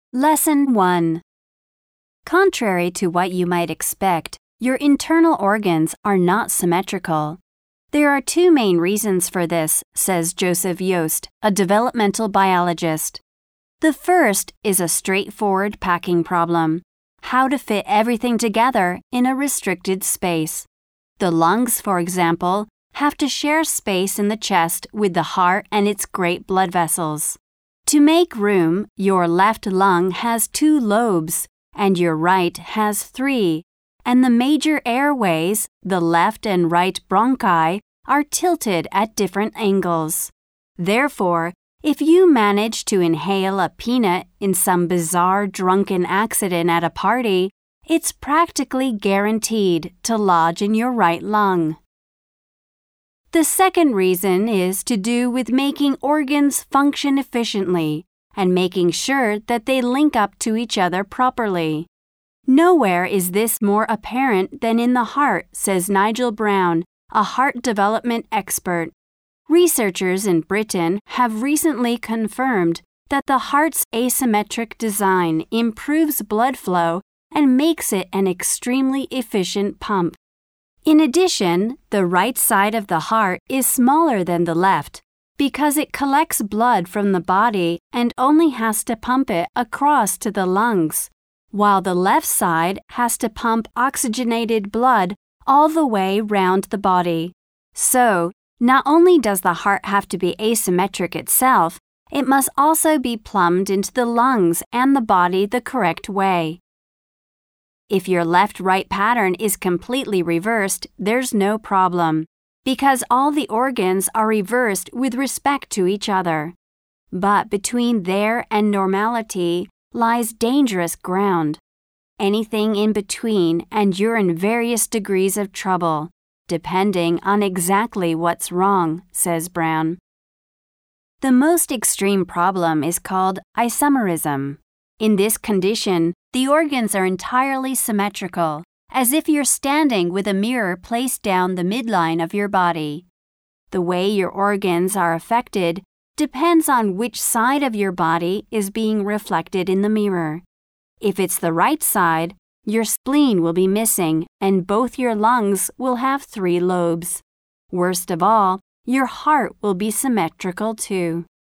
Lesson 1. Contrary to what you might expect, your internal organs are not symmetrical. There are two main reasons for this, says Joseph Yost, a developmental biologist. The first is a straightforward packing problem: how to fit everything together in a restricted space. The lungs, for example, have to share space in the chest with the heart and its great blood vessels. To make room, your left lung has 2 lobes, and your right has 3, and the major airways, the left and right bronchi, are tilted at different angles. Therefore, if you manage to inhale a peanut in some bizarre drunken accident at a party, it's practically guaranteed to lodge in your right lung. The second reason is to do with making organs function efficiently and making sure that they link up to each other properly. Nowhere is this more apparent than in the heart, says Nigel Brown, a heart development expert. Researchers in Britain have recently confirmed that the heart's asymmetric design improves blood flow and makes it an extremely efficient pump. In addition, the right side of the heart is smaller than the left because it collects blood from the body and only has to pump it across to the lungs, while the left side has to pump oxygenated blood all the way round the body. So, not only does the heart have to be asymmetric itself, it must also be plumbed into the lungs and the body the correct way. If your left-right pattern is completely reversed, there's no problem, because all the organs are reversed with respect to each other. But between there and normality lies dangerous ground. Anything in between and you're in various degrees of trouble, depending on exactly what's wrong, says Brown. The most extreme problem is called isomerism. In this condition, the organs are entirely symmetrical, as if you're standing with a mirror placed down the midline of your body. The way your organs are affected depends on which side of your body is being reflected in the mirror. If it's the right side, your spleen will be missing and both your lungs will have 3 lobes. Worst of all, your heart will be symmetrical too.